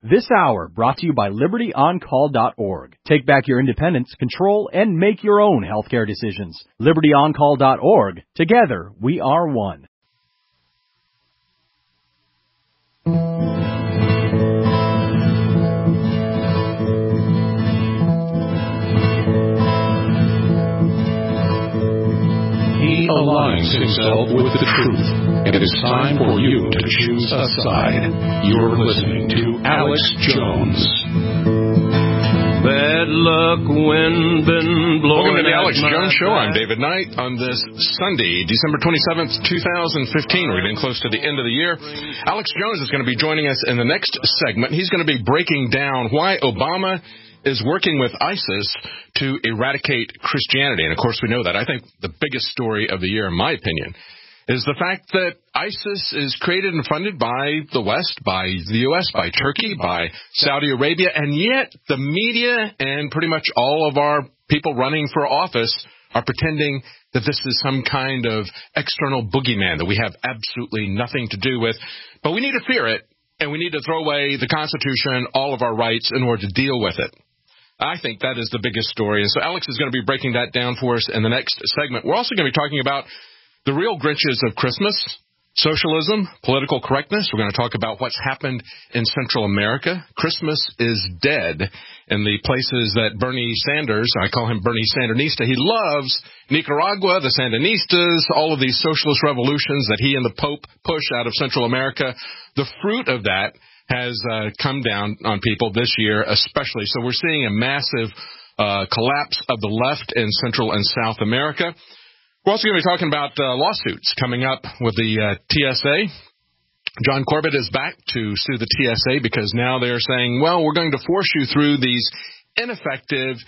This hour brought to you by LibertyOnCall.org. Take back your independence, control, and make your own healthcare decisions. LibertyOnCall.org. Together, we are one. He aligns himself with the truth. It is time for you to choose a side. You're listening to Alex Jones. Bad luck, wind been blowing. Welcome to the Alex Jones Show. I'm David Knight on this Sunday, December 27th, 2015. We're getting close to the end of the year. Alex Jones is going to be joining us in the next segment. He's going to be breaking down why Obama is working with ISIS to eradicate Christianity. And, of course, we know that. I think the biggest story of the year, in my opinion, is the fact that ISIS is created and funded by the West, by the U.S., by Turkey, by Saudi Arabia, and yet the media and pretty much all of our people running for office are pretending that this is some kind of external boogeyman that we have absolutely nothing to do with. But we need to fear it, and we need to throw away the Constitution, all of our rights, in order to deal with it. I think that is the biggest story. And so Alex is going to be breaking that down for us in the next segment. We're also going to be talking about the real Grinches of Christmas, socialism, political correctness. We're going to talk about what's happened in Central America. Christmas is dead in the places that Bernie Sanders, I call him Bernie Sandinista, he loves Nicaragua, the Sandinistas, all of these socialist revolutions that he and the Pope push out of Central America. The fruit of that has come down on people this year especially. So we're seeing a massive collapse of the left in Central and South America. We're also going to be talking about lawsuits coming up with the TSA. John Corbett is back to sue the TSA because now they're saying, well, we're going to force you through these ineffective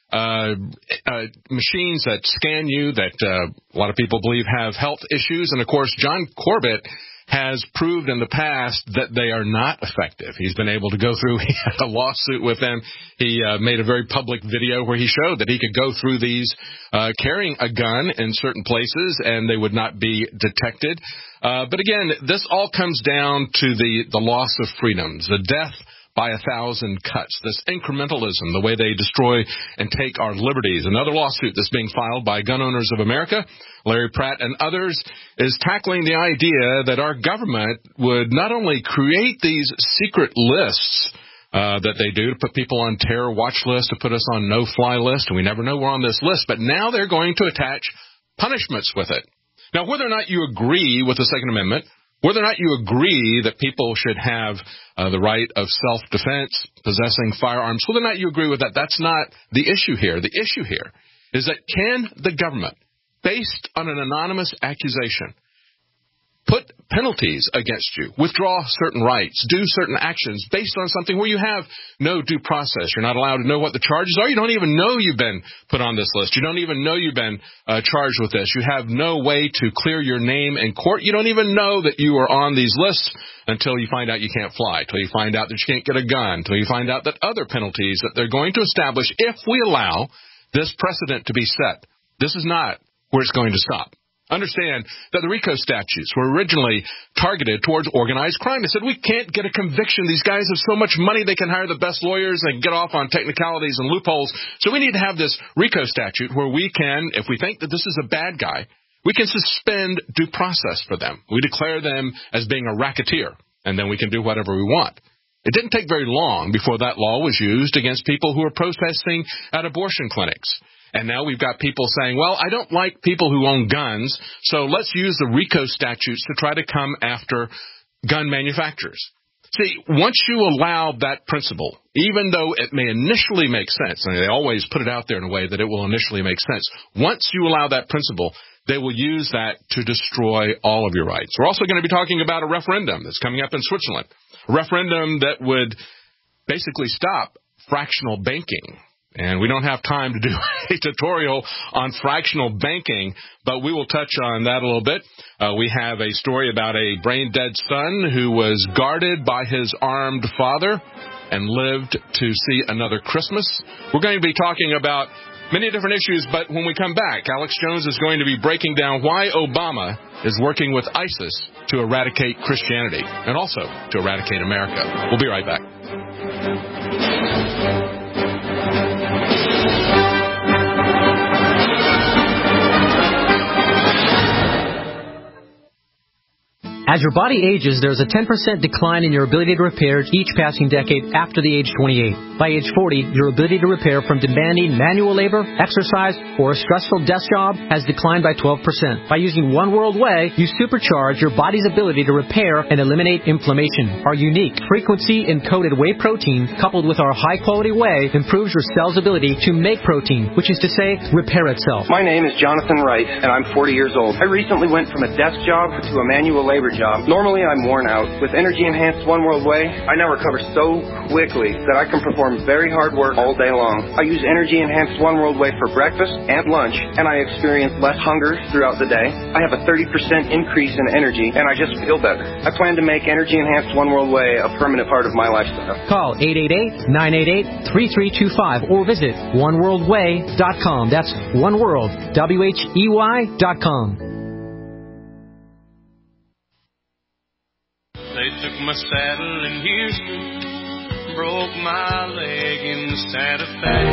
machines that scan you, that a lot of people believe have health issues. And, of course, John Corbett has proved in the past that they are not effective. He's been able to go through, he had a lawsuit with them. He made a very public video where he showed that he could go through these carrying a gun in certain places and they would not be detected. But again, this all comes down to the loss of freedoms, the death by 1,000 cuts, this incrementalism, the way they destroy and take our liberties. Another lawsuit that's being filed by Gun Owners of America, Larry Pratt and others, is tackling the idea that our government would not only create these secret lists that they do to put people on terror watch lists, to put us on no-fly list, and we never know we're on this list, but now they're going to attach punishments with it. Now, whether or not you agree with the Second Amendment, whether or not you agree that people should have the right of self-defense, possessing firearms, whether or not you agree with that, that's not the issue here. The issue here is that can the government, based on an anonymous accusation, put penalties against you, withdraw certain rights, do certain actions based on something where you have no due process. You're not allowed to know what the charges are. You don't even know you've been put on this list. You don't even know you've been charged with this. You have no way to clear your name in court. You don't even know that you are on these lists until you find out you can't fly, until you find out that you can't get a gun, until you find out that other penalties that they're going to establish if we allow this precedent to be set. This is not where it's going to stop. Understand that the RICO statutes were originally targeted towards organized crime. They said, we can't get a conviction. These guys have so much money, they can hire the best lawyers, they can get off on technicalities and loopholes. So we need to have this RICO statute where we can, if we think that this is a bad guy, we can suspend due process for them. We declare them as being a racketeer, and then we can do whatever we want. It didn't take very long before that law was used against people who were protesting at abortion clinics. And now we've got people saying, well, I don't like people who own guns, so let's use the RICO statutes to try to come after gun manufacturers. See, once you allow that principle, even though it may initially make sense, and they always put it out there in a way that it will initially make sense, once you allow that principle, they will use that to destroy all of your rights. We're also going to be talking about a referendum that's coming up in Switzerland, a referendum that would basically stop fractional banking. And we don't have time to do a tutorial on fractional banking, but we will touch on that a little bit. We have a story about a brain-dead son who was guarded by his armed father and lived to see another Christmas. We're going to be talking about many different issues, but when we come back, Alex Jones is going to be breaking down why Obama is working with ISIS to eradicate Christianity and also to eradicate America. We'll be right back. As your body ages, there's a 10% decline in your ability to repair each passing decade after the age 28. By age 40, your ability to repair from demanding manual labor, exercise, or a stressful desk job has declined by 12%. By using One World Whey, you supercharge your body's ability to repair and eliminate inflammation. Our unique frequency-encoded whey protein, coupled with our high-quality whey, improves your cell's ability to make protein, which is to say, repair itself. My name is Jonathan Wright, and I'm 40 years old. I recently went from a desk job to a manual labor job. Normally, I'm worn out. With Energy Enhanced One World Whey, I now recover so quickly that I can perform very hard work all day long. I use Energy Enhanced One World Whey for breakfast and lunch, and I experience less hunger throughout the day. I have a 30% increase in energy, and I just feel better. I plan to make Energy Enhanced One World Whey a permanent part of my lifestyle. Call 888-988-3325 or visit oneworldwhey.com. That's oneworld, WHEY.com. They took my saddle in Houston, broke my leg in Santa Fe.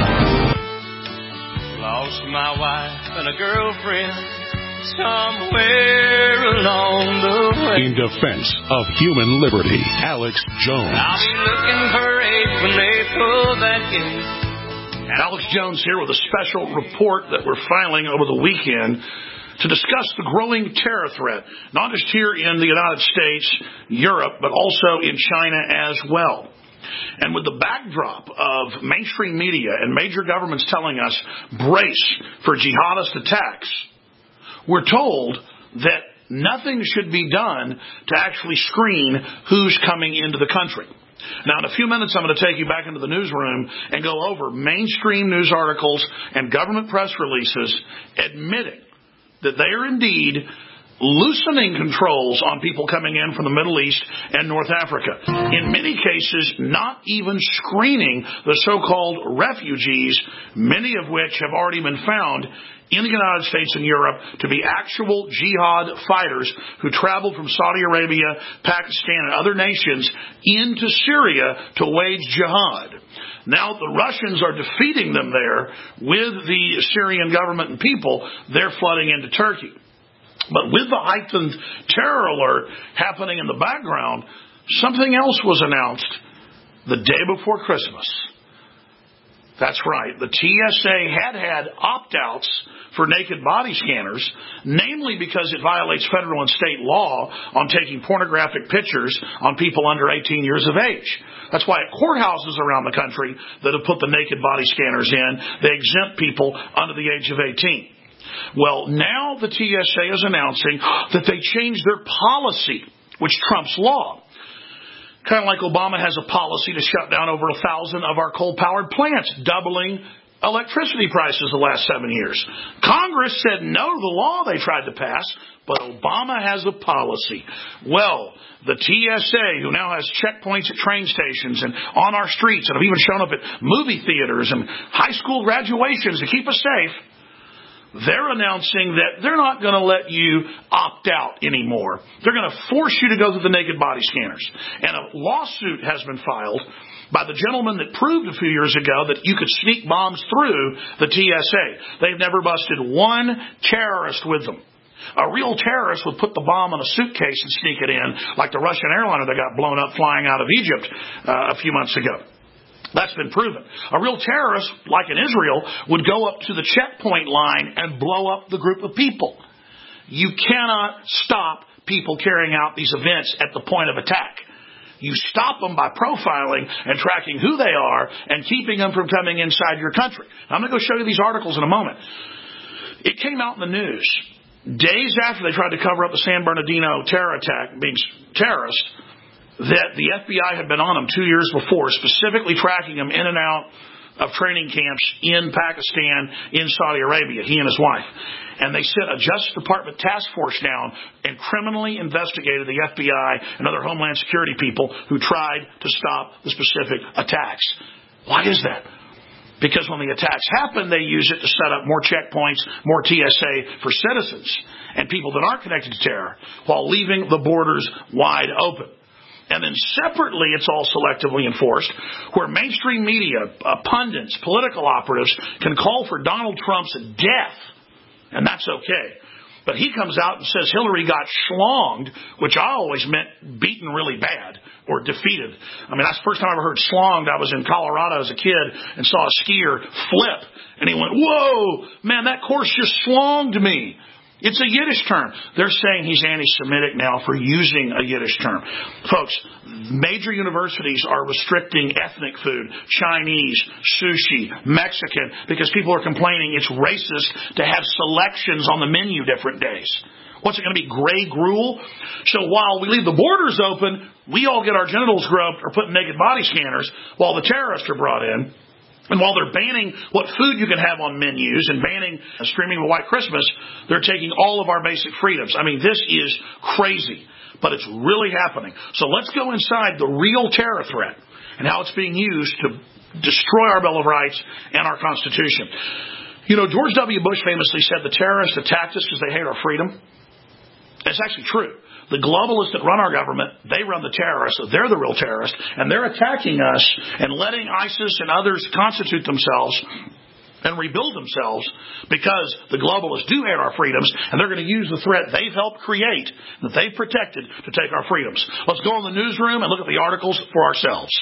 Lost my wife and a girlfriend somewhere along the way. In defense of human liberty, Alex Jones. I'll be looking for aid when they pull that gate. Alex Jones here with a special report that we're filing over the weekend to discuss the growing terror threat, not just here in the United States, Europe, but also in China as well. And with the backdrop of mainstream media and major governments telling us, brace for jihadist attacks, we're told that nothing should be done to actually screen who's coming into the country. Now, in a few minutes, I'm going to take you back into the newsroom and go over mainstream news articles and government press releases admitting that they are indeed loosening controls on people coming in from the Middle East and North Africa. In many cases, not even screening the so-called refugees, many of which have already been found in the United States and Europe to be actual jihad fighters who traveled from Saudi Arabia, Pakistan, and other nations into Syria to wage jihad. Now the Russians are defeating them there with the Syrian government and people. They're flooding into Turkey. But with the heightened terror alert happening in the background, something else was announced the day before Christmas. That's right. The TSA had opt-outs for naked body scanners, namely because it violates federal and state law on taking pornographic pictures on people under 18 years of age. That's why at courthouses around the country that have put the naked body scanners in, they exempt people under the age of 18. Well, now the TSA is announcing that they changed their policy, which trumps law. Kind of like Obama has a policy to shut down over 1,000 of our coal-powered plants, doubling electricity prices the last 7 years. Congress said no to the law they tried to pass, but Obama has a policy. Well, the TSA, who now has checkpoints at train stations and on our streets and have even shown up at movie theaters and high school graduations to keep us safe, they're announcing that they're not going to let you opt out anymore. They're going to force you to go through the naked body scanners. And a lawsuit has been filed by the gentleman that proved a few years ago that you could sneak bombs through the TSA. They've never busted one terrorist with them. A real terrorist would put the bomb in a suitcase and sneak it in, like the Russian airliner that got blown up flying out of Egypt a few months ago. That's been proven. A real terrorist, like in Israel, would go up to the checkpoint line and blow up the group of people. You cannot stop people carrying out these events at the point of attack. You stop them by profiling and tracking who they are and keeping them from coming inside your country. Now, I'm going to go show you these articles in a moment. It came out in the news days after they tried to cover up the San Bernardino terror attack, being terrorists, that the FBI had been on him 2 years before, specifically tracking him in and out of training camps in Pakistan, in Saudi Arabia, he and his wife. And they sent a Justice Department task force down and criminally investigated the FBI and other Homeland Security people who tried to stop the specific attacks. Why is that? Because when the attacks happen, they use it to set up more checkpoints, more TSA for citizens and people that aren't connected to terror, while leaving the borders wide open. And then separately, it's all selectively enforced, where mainstream media, pundits, political operatives can call for Donald Trump's death, and that's okay. But he comes out and says Hillary got schlonged, which I always meant beaten really bad or defeated. I mean, that's the first time I ever heard schlonged. I was in Colorado as a kid and saw a skier flip, and he went, "Whoa, man, that course just schlonged me." It's a Yiddish term. They're saying he's anti-Semitic now for using a Yiddish term. Folks, major universities are restricting ethnic food, Chinese, sushi, Mexican, because people are complaining it's racist to have selections on the menu different days. What's it going to be, gray gruel? So while we leave the borders open, we all get our genitals groped or put in naked body scanners while the terrorists are brought in. And while they're banning what food you can have on menus and banning streaming of White Christmas, they're taking all of our basic freedoms. I mean, this is crazy, but it's really happening. So let's go inside the real terror threat and how it's being used to destroy our Bill of Rights and our Constitution. You know, George W. Bush famously said the terrorists attacked us because they hate our freedom. It's actually true. The globalists that run our government, they run the terrorists. So they're the real terrorists, and they're attacking us and letting ISIS and others constitute themselves and rebuild themselves because the globalists do hate our freedoms, and they're going to use the threat they've helped create, that they've protected, to take our freedoms. Let's go in the newsroom and look at the articles for ourselves.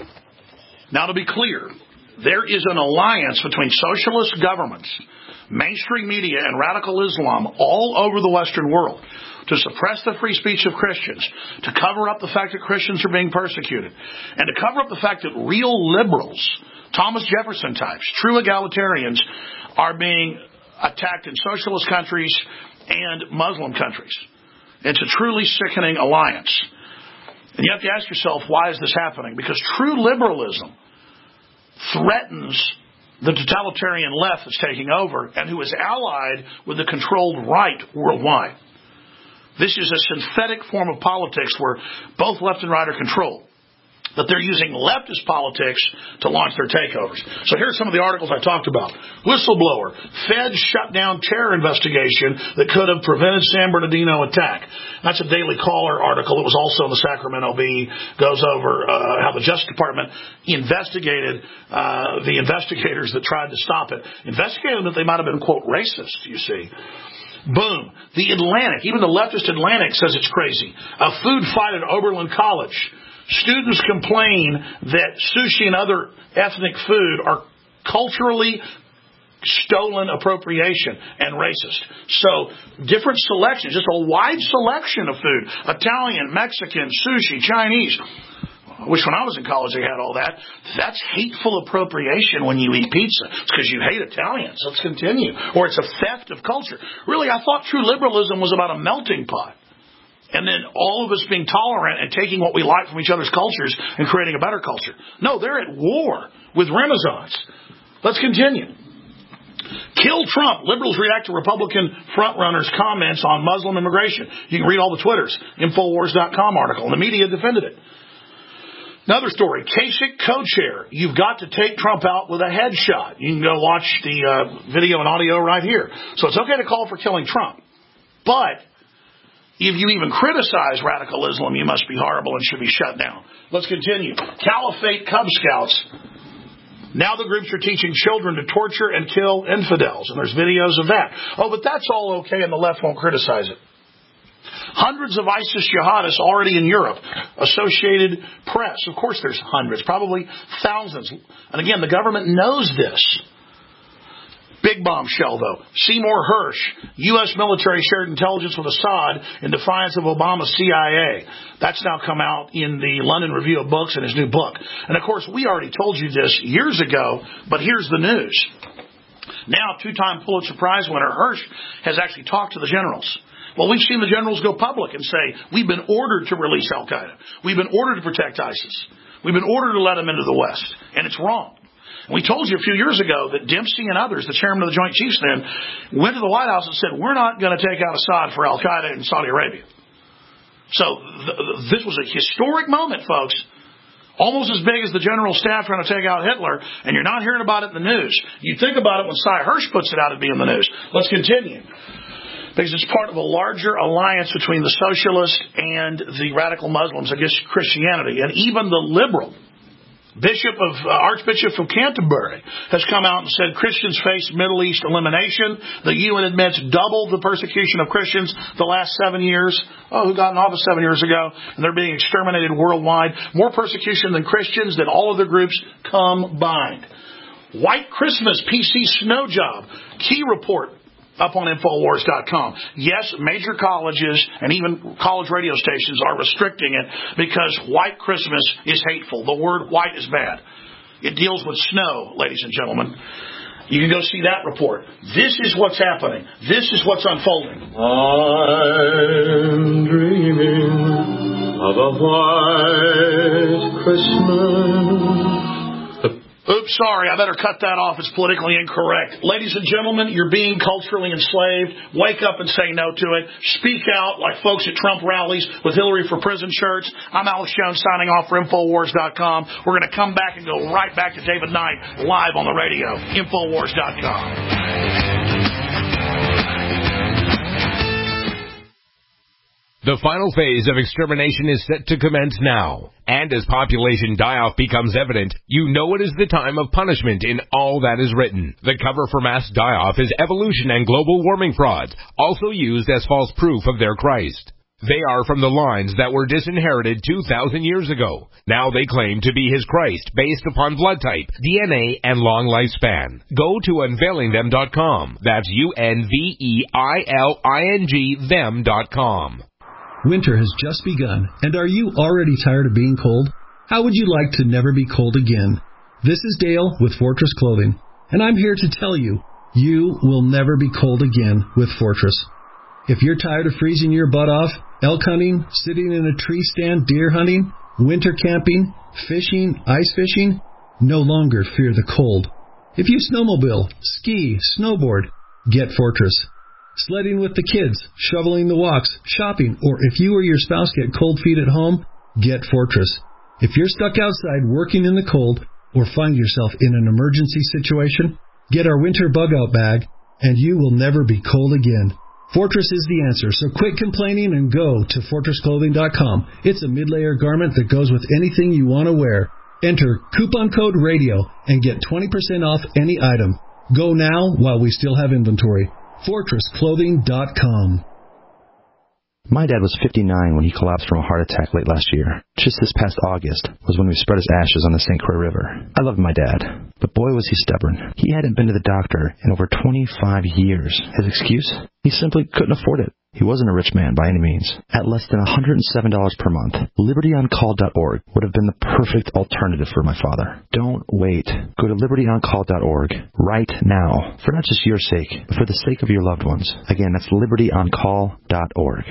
Now, to be clear, there is an alliance between socialist governments, mainstream media, and radical Islam all over the Western world to suppress the free speech of Christians, to cover up the fact that Christians are being persecuted, and to cover up the fact that real liberals, Thomas Jefferson types, true egalitarians, are being attacked in socialist countries and Muslim countries. It's a truly sickening alliance. And you have to ask yourself, why is this happening? Because true liberalism threatens the totalitarian left that's taking over and who is allied with the controlled right worldwide. This is a synthetic form of politics where both left and right are controlled. But they're using leftist politics to launch their takeovers. So here's some of the articles I talked about. Whistleblower. Feds shut down terror investigation that could have prevented San Bernardino attack. That's a Daily Caller article. It was also in the Sacramento Bee. Goes over how the Justice Department investigated the investigators that tried to stop it. Investigated them that they might have been, quote, racist, you see. Boom. The Atlantic, even the leftist Atlantic says it's crazy. A food fight at Oberlin College. Students complain that sushi and other ethnic food are culturally stolen appropriation and racist. So different selections, just a wide selection of food. Italian, Mexican, sushi, Chinese. I wish when I was in college they had all that. That's hateful appropriation when you eat pizza. It's because you hate Italians. Let's continue. Or it's a theft of culture. Really, I thought true liberalism was about a melting pot. And then all of us being tolerant and taking what we like from each other's cultures and creating a better culture. No, they're at war with Renaissance. Let's continue. Kill Trump. Liberals react to Republican frontrunners' comments on Muslim immigration. You can read all the Twitters. Infowars.com article. And the media defended it. Another story, Kasich co-chair. You've got to take Trump out with a headshot. You can go watch the video and audio right here. So it's okay to call for killing Trump. But if you even criticize radical Islam, you must be horrible and should be shut down. Let's continue. Caliphate Cub Scouts. Now the groups are teaching children to torture and kill infidels. And there's videos of that. Oh, but that's all okay and the left won't criticize it. Hundreds of ISIS jihadists already in Europe. Associated Press. Of course there's hundreds, probably thousands. And again, the government knows this. Big bombshell, though. Seymour Hersh, U.S. military shared intelligence with Assad in defiance of Obama's CIA. That's now come out in the London Review of Books in his new book. And, of course, we already told you this years ago, but here's the news. Now, two-time Pulitzer Prize winner Hersh has actually talked to the generals. Well, we've seen the generals go public and say, we've been ordered to release al-Qaeda. We've been ordered to protect ISIS. We've been ordered to let them into the West. And it's wrong. And we told you a few years ago that Dempsey and others, the chairman of the Joint Chiefs then, went to the White House and said, we're not going to take out Assad for al-Qaeda in Saudi Arabia. So this was a historic moment, folks. Almost as big as the general staff trying to take out Hitler, and you're not hearing about it in the news. You think about it when Cy Hersh puts it out, it'd be in the news. Let's continue. because it's part of a larger alliance between the socialists and the radical Muslims against Christianity. And even the liberal Archbishop of Canterbury has come out and said Christians face Middle East elimination. The UN admits doubled the persecution of Christians the last 7 years. Who got in office 7 years ago, and they're being exterminated worldwide. More persecution than Christians than all other groups combined. White Christmas PC snow job. Key report up on Infowars.com. Yes, major colleges and even college radio stations are restricting it because white Christmas is hateful. The word white is bad. It deals with snow, ladies and gentlemen. You can go see that report. This is what's happening. This is what's unfolding. I'm dreaming of a white Christmas. Oops, sorry, I better cut that off. It's politically incorrect. Ladies and gentlemen, you're being culturally enslaved. Wake up and say no to it. Speak out like folks at Trump rallies with Hillary for Prison shirts. I'm Alex Jones signing off for Infowars.com. We're going to come back and go right back to David Knight live on the radio. Infowars.com. The final phase of extermination is set to commence now. And as population die-off becomes evident, you know it is the time of punishment in all that is written. The cover for mass die-off is evolution and global warming frauds, also used as false proof of their Christ. They are from the lines that were disinherited 2,000 years ago. Now they claim to be his Christ based upon blood type, DNA, and long lifespan. Go to unveilingthem.com. That's UNVEILING them.com. Winter has just begun, and are you already tired of being cold? How would you like to never be cold again? This is Dale with Fortress Clothing, and I'm here to tell you, you will never be cold again with Fortress. If you're tired of freezing your butt off, elk hunting, sitting in a tree stand, deer hunting, winter camping, fishing, ice fishing, no longer fear the cold. If you snowmobile, ski, snowboard, get Fortress. Sledding with the kids, shoveling the walks, shopping, or if you or your spouse get cold feet at home, get Fortress. If you're stuck outside working in the cold or find yourself in an emergency situation, get our winter bug-out bag, and you will never be cold again. Fortress is the answer, so quit complaining and go to FortressClothing.com. It's a mid-layer garment that goes with anything you want to wear. Enter coupon code RADIO and get 20% off any item. Go now while we still have inventory. FortressClothing.com. My dad was 59 when he collapsed from a heart attack late last year. Just this past August was when we spread his ashes on the St. Croix River. I loved my dad, but boy was he stubborn. He hadn't been to the doctor in over 25 years. His excuse? He simply couldn't afford it. He wasn't a rich man by any means. At less than $107 per month, LibertyOnCall.org would have been the perfect alternative for my father. Don't wait. Go to LibertyOnCall.org right now, for not just your sake, but for the sake of your loved ones. Again, that's LibertyOnCall.org.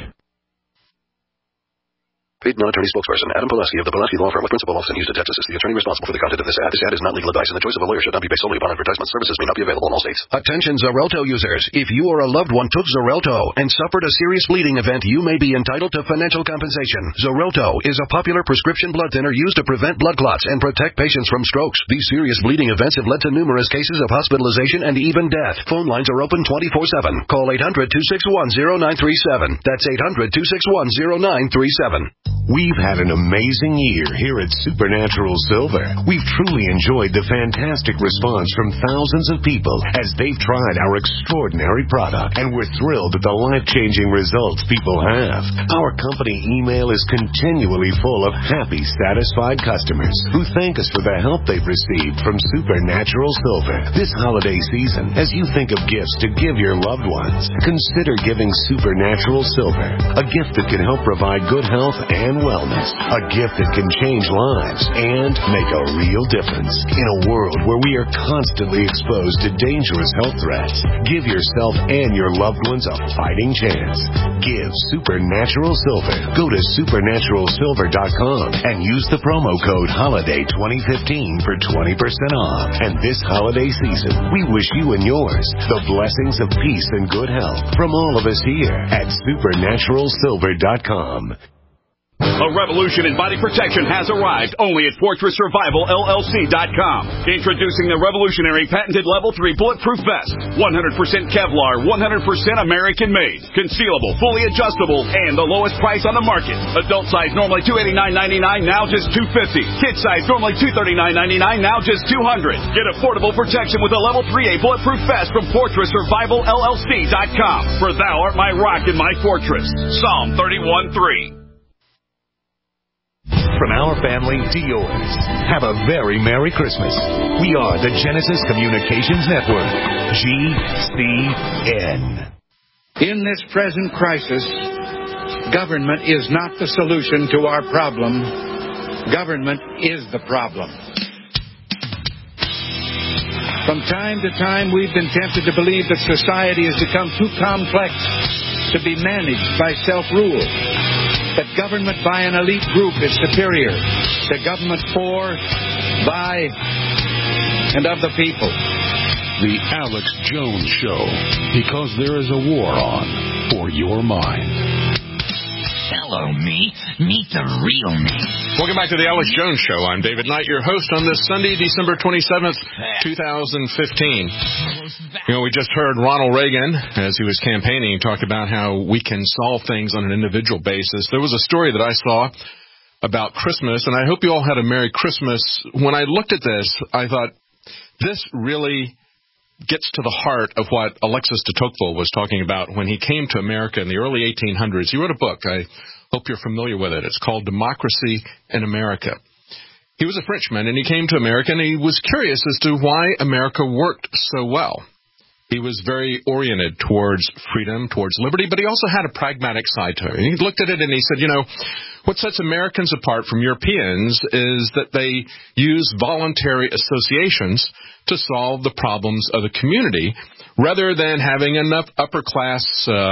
Paid non-attorney spokesperson Adam Pulaski of the Pulaski Law Firm with principal office in Houston, Texas is the attorney responsible for the content of this ad. This ad is not legal advice, and the choice of a lawyer should not be based solely upon advertisement. Services may not be available in all states. Attention Xarelto users. If you or a loved one took Xarelto and suffered a serious bleeding event, you may be entitled to financial compensation. Xarelto is a popular prescription blood thinner used to prevent blood clots and protect patients from strokes. These serious bleeding events have led to numerous cases of hospitalization and even death. Phone lines are open 24/7. Call 800-261-0937. That's 800-261-0937. We've had an amazing year here at Supernatural Silver. We've truly enjoyed the fantastic response from thousands of people as they've tried our extraordinary product, and we're thrilled at the life-changing results people have. Our company email is continually full of happy, satisfied customers who thank us for the help they've received from Supernatural Silver. This holiday season, as you think of gifts to give your loved ones, consider giving Supernatural Silver, a gift that can help provide good health and wellness, a gift that can change lives and make a real difference. In a world where we are constantly exposed to dangerous health threats, give yourself and your loved ones a fighting chance. Give Supernatural Silver. Go to supernaturalsilver.com and use the promo code HOLIDAY2015 for 20% off. And this holiday season, we wish you and yours the blessings of peace and good health from all of us here at supernaturalsilver.com. A revolution in body protection has arrived only at FortressSurvivalLLC.com. Introducing the revolutionary patented Level 3 Bulletproof Vest. 100% Kevlar, 100% American-made. Concealable, fully adjustable, and the lowest price on the market. Adult size normally $289.99, now just $250. Kid size normally $239.99, now just $200. Get affordable protection with a Level 3A Bulletproof Vest from FortressSurvivalLLC.com. For thou art my rock and my fortress. Psalm 31:3. From our family to yours, have a very Merry Christmas. We are the Genesis Communications Network, GCN. In this present crisis, government is not the solution to our problem. Government is the problem. From time to time, we've been tempted to believe that society has become too complex to be managed by self-rule. That government by an elite group is superior to government for, by, and of the people. The Alex Jones Show, because there is a war on for your mind. Hello, me. Meet the real me. Welcome back to the Alex Jones Show. I'm David Knight, your host on this Sunday, December 27th, 2015. You know, we just heard Ronald Reagan, as he was campaigning, talk about how we can solve things on an individual basis. There was a story that I saw about Christmas, and I hope you all had a Merry Christmas. When I looked at this, I thought, this really gets to the heart of what Alexis de Tocqueville was talking about when he came to America in the early 1800s. He wrote a book. I hope you're familiar with it. It's called Democracy in America. He was a Frenchman, and he came to America, and he was curious as to why America worked so well. He was very oriented towards freedom, towards liberty, but he also had a pragmatic side to it. And he looked at it and he said, you know, what sets Americans apart from Europeans is that they use voluntary associations to solve the problems of the community rather than having enough upper class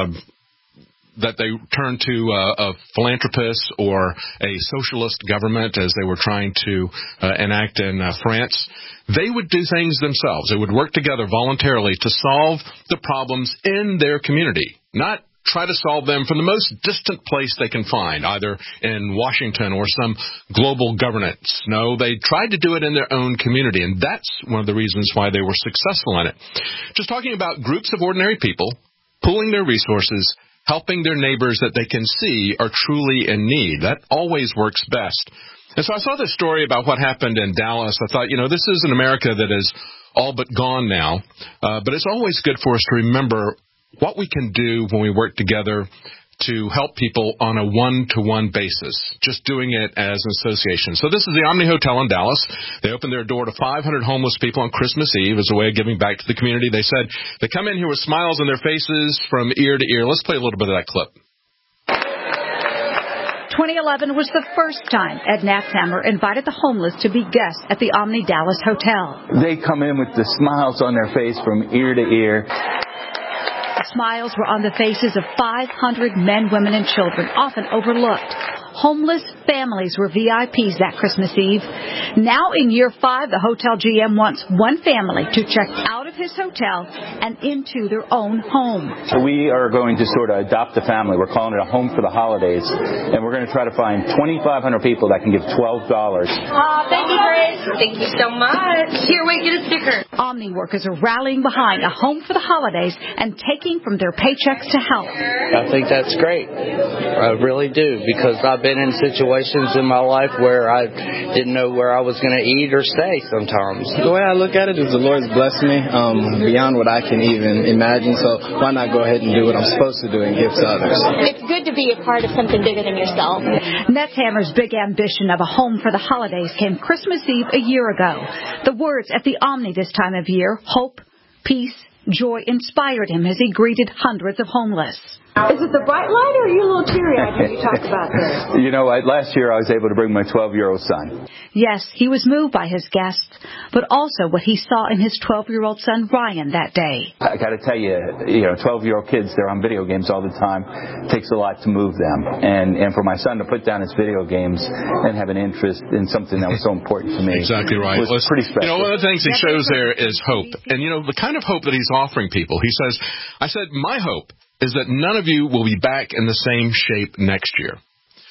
that they turn to a philanthropist or a socialist government as they were trying to enact in France. They would do things themselves. They would work together voluntarily to solve the problems in their community, not try to solve them from the most distant place they can find, either in Washington or some global governance. No, they tried to do it in their own community, and that's one of the reasons why they were successful in it. Just talking about groups of ordinary people, pooling their resources, helping their neighbors that they can see are truly in need. That always works best. And so I saw this story about what happened in Dallas. I thought, you know, this is an America that is all but gone now, but it's always good for us to remember what we can do when we work together to help people on a one-to-one basis, just doing it as an association. So this is the Omni Hotel in Dallas. They opened their door to 500 homeless people on Christmas Eve as a way of giving back to the community. They said they come in here with smiles on their faces from ear to ear. Let's play a little bit of that clip. 2011 was the first time Ed Natzhammer invited the homeless to be guests at the Omni Dallas Hotel. They come in with the smiles on their face from ear to ear. The smiles were on the faces of 500 men, women, and children, often overlooked. Homeless families were VIPs that Christmas Eve. Now in year 5, the hotel GM wants one family to check out of his hotel and into their own home. So we are going to sort of adopt a family. We're calling it a home for the holidays. And we're going to try to find 2,500 people that can give $12. Thank you, Grace. Thank you so much. Here, wait, get a sticker. Omni workers are rallying behind a home for the holidays and taking from their paychecks to help. I think that's great. I really do, because I've been in situations in my life where I didn't know where I was going to eat or stay sometimes. The way I look at it is the Lord's blessed me beyond what I can even imagine, so why not go ahead and do what I'm supposed to do and give to others? It's good to be a part of something bigger than yourself. Natzhammer's big ambition of a home for the holidays came Christmas Eve a year ago. The words at the Omni this time of year, hope, peace, joy, inspired him as he greeted hundreds of homeless. Is it the bright light, or are you a little teary-eyed when you talk about this? You know, last year I was able to bring my 12-year-old son. Yes, he was moved by his guests, but also what he saw in his 12-year-old son, Ryan, that day. I got to tell you, 12-year-old kids, they're on video games all the time. It takes a lot to move them. And for my son to put down his video games and have an interest in something that was so important to me. Exactly right. Was pretty special. You know, one of the things he shows there is hope. And, the kind of hope that he's offering people. He says, I said, my hope is that none of you will be back in the same shape next year.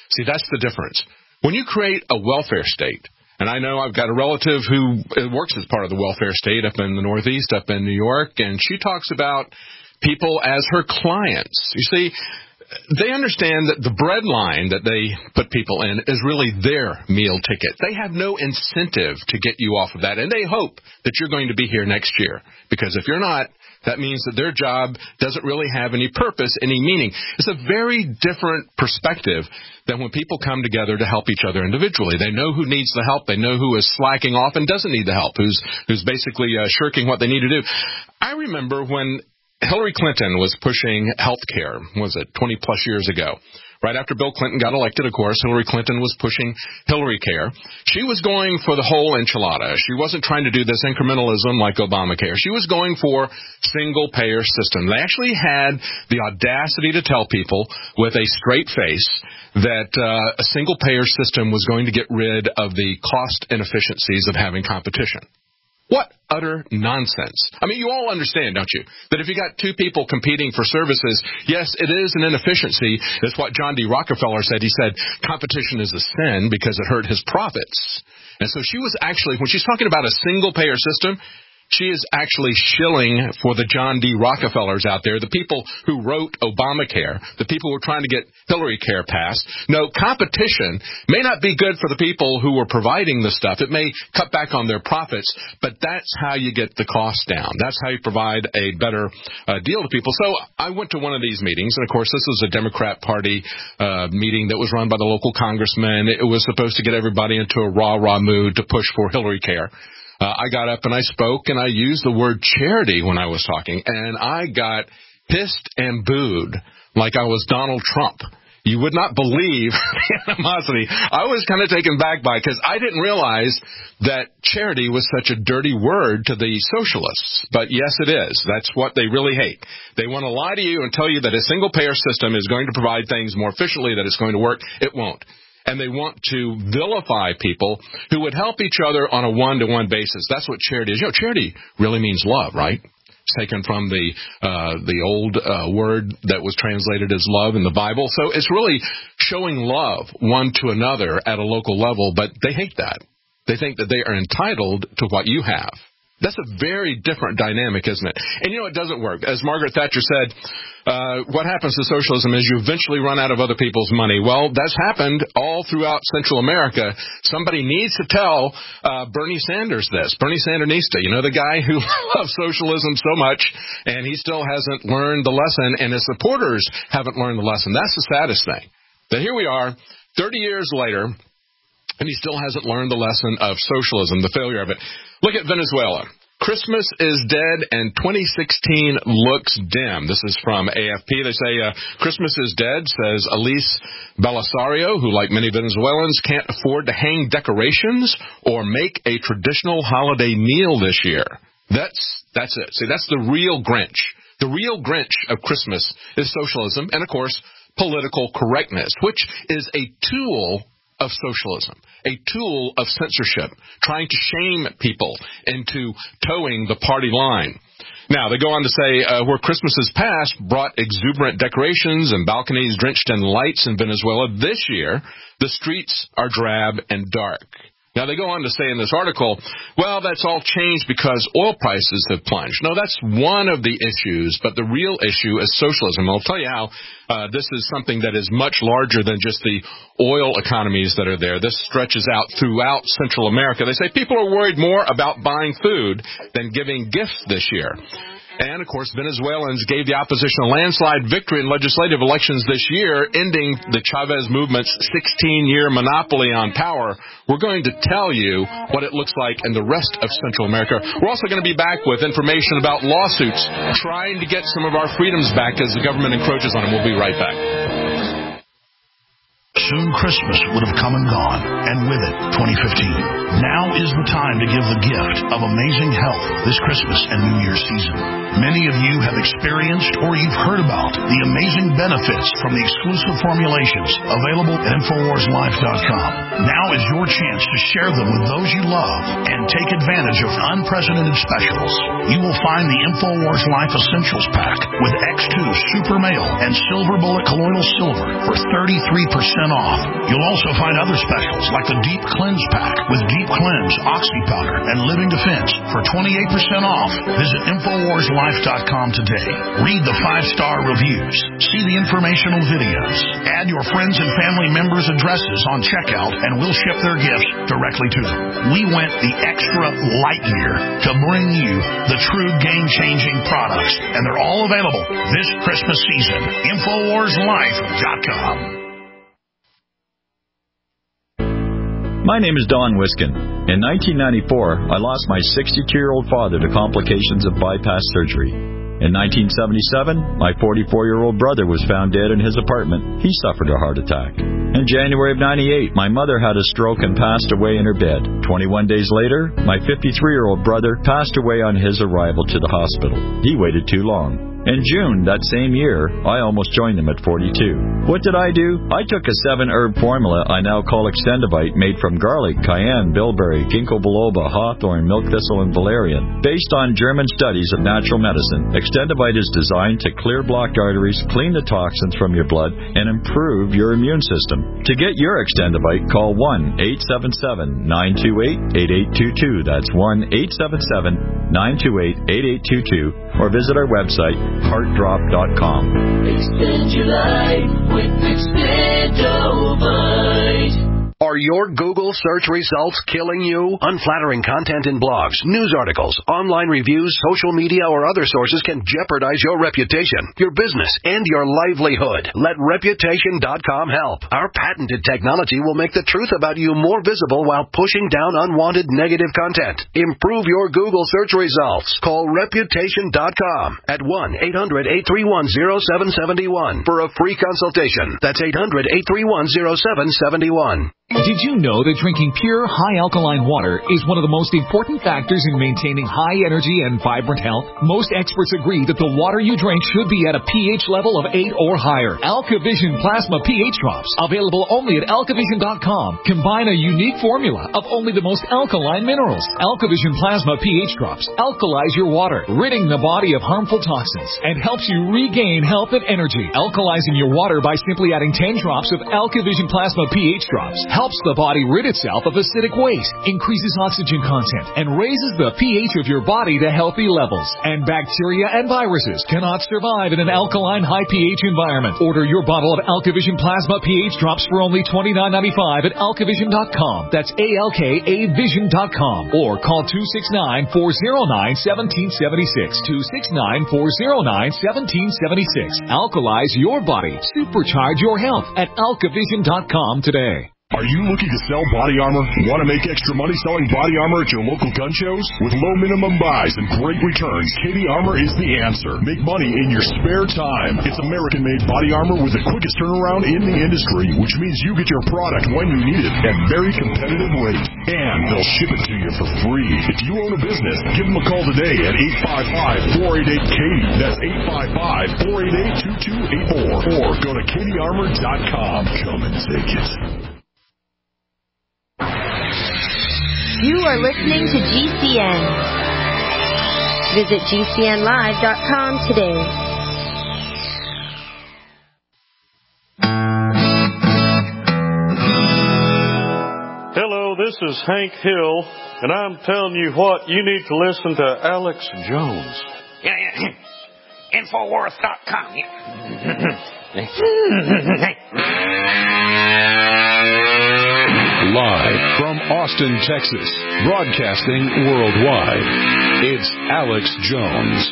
See, that's the difference. When you create a welfare state, and I know I've got a relative who works as part of the welfare state up in the Northeast, up in New York, and she talks about people as her clients. You see, they understand that the bread line that they put people in is really their meal ticket. They have no incentive to get you off of that, and they hope that you're going to be here next year. Because if you're not, that means that their job doesn't really have any purpose, any meaning. It's a very different perspective than when people come together to help each other individually. They know who needs the help. They know who is slacking off and doesn't need the help, who's basically shirking what they need to do. I remember when Hillary Clinton was pushing health care, was it 20-plus years ago? Right after Bill Clinton got elected, of course, Hillary Clinton was pushing Hillary Care. She was going for the whole enchilada. She wasn't trying to do this incrementalism like Obamacare. She was going for single-payer system. They actually had the audacity to tell people with a straight face that a single-payer system was going to get rid of the cost inefficiencies of having competition. What utter nonsense. I mean, you all understand, don't you, that if you got two people competing for services, yes, it is an inefficiency. That's what John D. Rockefeller said. He said competition is a sin because it hurt his profits. And so she was actually, when she's talking about a single-payer system, she is actually shilling for the John D. Rockefellers out there, the people who wrote Obamacare, the people who were trying to get Hillary Care passed. No, competition may not be good for the people who were providing the stuff. It may cut back on their profits, but that's how you get the cost down. That's how you provide a better deal to people. So I went to one of these meetings, and, of course, this was a Democrat Party meeting that was run by the local congressman. It was supposed to get everybody into a rah-rah mood to push for Hillary Care. I got up and I spoke, and I used the word charity when I was talking, and I got pissed and booed like I was Donald Trump. You would not believe the animosity. I was kind of taken back by it because I didn't realize that charity was such a dirty word to the socialists. But yes, it is. That's what they really hate. They want to lie to you and tell you that a single-payer system is going to provide things more efficiently, that it's going to work. It won't. And they want to vilify people who would help each other on a one-to-one basis. That's what charity is. You know, charity really means love, right? It's taken from the old word that was translated as love in the Bible. So it's really showing love one to another at a local level, but they hate that. They think that they are entitled to what you have. That's a very different dynamic, isn't it? And, you know, it doesn't work. As Margaret Thatcher said, what happens to socialism is you eventually run out of other people's money. Well, that's happened all throughout Central America. Somebody needs to tell Bernie Sanders this. Bernie Sandernista, you know, the guy who loves socialism so much, and he still hasn't learned the lesson, and his supporters haven't learned the lesson. That's the saddest thing. That here we are, 30 years later, and he still hasn't learned the lesson of socialism, the failure of it. Look at Venezuela. Christmas is dead and 2016 looks dim. This is from AFP. They say Christmas is dead, says Elise Belisario, who, like many Venezuelans, can't afford to hang decorations or make a traditional holiday meal this year. That's it. See, that's the real Grinch. The real Grinch of Christmas is socialism and, of course, political correctness, which is a tool of socialism, a tool of censorship, trying to shame people into towing the party line. Now, they go on to say, where Christmases past brought exuberant decorations and balconies drenched in lights in Venezuela, this year, the streets are drab and dark. Now, they go on to say in this article, well, that's all changed because oil prices have plunged. No, that's one of the issues, but the real issue is socialism. I'll tell you how this is something that is much larger than just the oil economies that are there. This stretches out throughout Central America. They say people are worried more about buying food than giving gifts this year. And, of course, Venezuelans gave the opposition a landslide victory in legislative elections this year, ending the Chavez movement's 16-year monopoly on power. We're going to tell you what it looks like in the rest of Central America. We're also going to be back with information about lawsuits trying to get some of our freedoms back as the government encroaches on them. We'll be right back. Soon Christmas would have come and gone, and with it, 2015. Now is the time to give the gift of amazing health this Christmas and New Year's season. Many of you have experienced or you've heard about the amazing benefits from the exclusive formulations available at InfoWarsLife.com. Now is your chance to share them with those you love and take advantage of unprecedented specials. You will find the InfoWars Life Essentials Pack with X2 Super Male and Silver Bullet Colloidal Silver for 33% off. You'll also find other specials like the Deep Cleanse Pack with Deep Cleanse, Oxy Powder, and Living Defense for 28% off. Visit InfoWarsLife.com today. Read the 5-star reviews. See the informational videos. Add your friends and family members' addresses on checkout, and we'll ship their gifts directly to them. We went the extra light year to bring you the true game-changing products, and they're all available this Christmas season. InfoWarsLife.com. My name is Don Wiskin. In 1994, I lost my 62-year-old father to complications of bypass surgery. In 1977, my 44-year-old brother was found dead in his apartment. He suffered a heart attack. In January of 98, my mother had a stroke and passed away in her bed. 21 days later, my 53-year-old brother passed away on his arrival to the hospital. He waited too long. In June that same year, I almost joined them at 42. What did I do? I took a 7-herb formula I now call Extendivite, made from garlic, cayenne, bilberry, ginkgo biloba, hawthorn, milk thistle, and valerian. Based on German studies of natural medicine, Extendivite is designed to clear blocked arteries, clean the toxins from your blood, and improve your immune system. To get your Extendivite, call 1-877-928-8822. That's 1-877-928-8822. Or visit our website, heartdrop.com. Extend your life with Extendovite. Are your Google search results killing you? Unflattering content in blogs, news articles, online reviews, social media, or other sources can jeopardize your reputation, your business, and your livelihood. Let Reputation.com help. Our patented technology will make the truth about you more visible while pushing down unwanted negative content. Improve your Google search results. Call Reputation.com at 1-800-831-0771 for a free consultation. That's 800-831-0771. Did you know that drinking pure, high-alkaline water is one of the most important factors in maintaining high energy and vibrant health? Most experts agree that the water you drink should be at a pH level of 8 or higher. AlkaVision Plasma pH Drops, available only at alkavision.com, combine a unique formula of only the most alkaline minerals. AlkaVision Plasma pH Drops alkalize your water, ridding the body of harmful toxins, and helps you regain health and energy. Alkalizing your water by simply adding 10 drops of AlkaVision Plasma pH Drops helps the body rid itself of acidic waste, increases oxygen content, and raises the pH of your body to healthy levels. And bacteria and viruses cannot survive in an alkaline high pH environment. Order your bottle of AlkaVision Plasma pH Drops for only $29.95 at alkavision.com. That's ALKAvision.com. Or call 269-409-1776. 269-409-1776. Alkalize your body. Supercharge your health at alkavision.com today. Are you looking to sell body armor? Want to make extra money selling body armor at your local gun shows? With low minimum buys and great returns, Katie Armor is the answer. Make money in your spare time. It's American-made body armor with the quickest turnaround in the industry, which means you get your product when you need it at very competitive rates. And they'll ship it to you for free. If you own a business, give them a call today at 855-488-KATIE. That's 855-488-2284. Or go to katiearmor.com. Come and take it. You are listening to GCN. Visit GCNlive.com today. Hello, this is Hank Hill, and I'm telling you what, you need to listen to Alex Jones. Yeah. Infowars.com. Live from Austin, Texas, broadcasting worldwide, it's Alex Jones.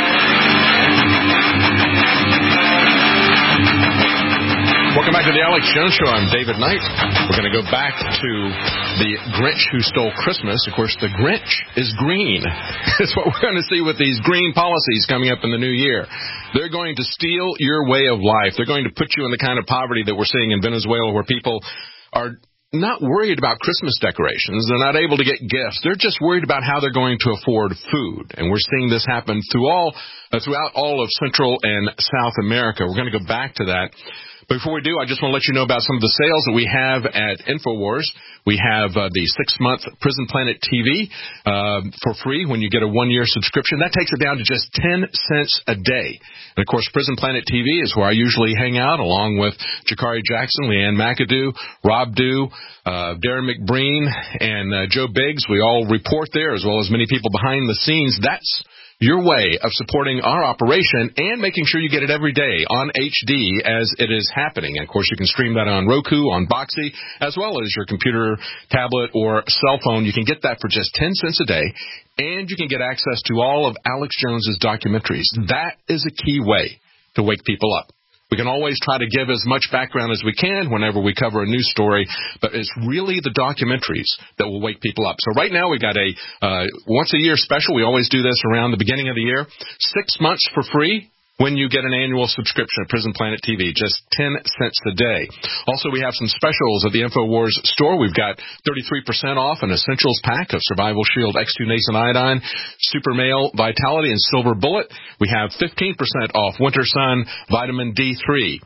Welcome back to the Alex Jones Show. I'm David Knight. We're going to go back to the Grinch Who Stole Christmas. Of course, the Grinch is green. That's what we're going to see with these green policies coming up in the new year. They're going to steal your way of life. They're going to put you in the kind of poverty that we're seeing in Venezuela, where people are not worried about Christmas decorations. They're not able to get gifts. They're just worried about how they're going to afford food. And we're seeing this happen throughout all of Central and South America. We're going to go back to that. Before we do, I just want to let you know about some of the sales that we have at InfoWars. We have the 6-month Prison Planet TV for free when you get a 1-year subscription. That takes it down to just 10 cents a day. And, of course, Prison Planet TV is where I usually hang out, along with Jakari Jackson, Leanne McAdoo, Rob Dew, Darren McBreen, and Joe Biggs. We all report there, as well as many people behind the scenes. That's your way of supporting our operation and making sure you get it every day on HD as it is happening. And, of course, you can stream that on Roku, on Boxee, as well as your computer, tablet, or cell phone. You can get that for just 10 cents a day, and you can get access to all of Alex Jones's documentaries. That is a key way to wake people up. We can always try to give as much background as we can whenever we cover a news story, but it's really the documentaries that will wake people up. So right now we've got a once-a-year special. We always do this around the beginning of the year. 6 months for free when you get an annual subscription at Prison Planet TV, just 10 cents a day. Also, we have some specials at the InfoWars store. We've got 33% off an Essentials pack of Survival Shield X2 Nascent Iodine, Super Male Vitality, and Silver Bullet. We have 15% off Winter Sun Vitamin D3,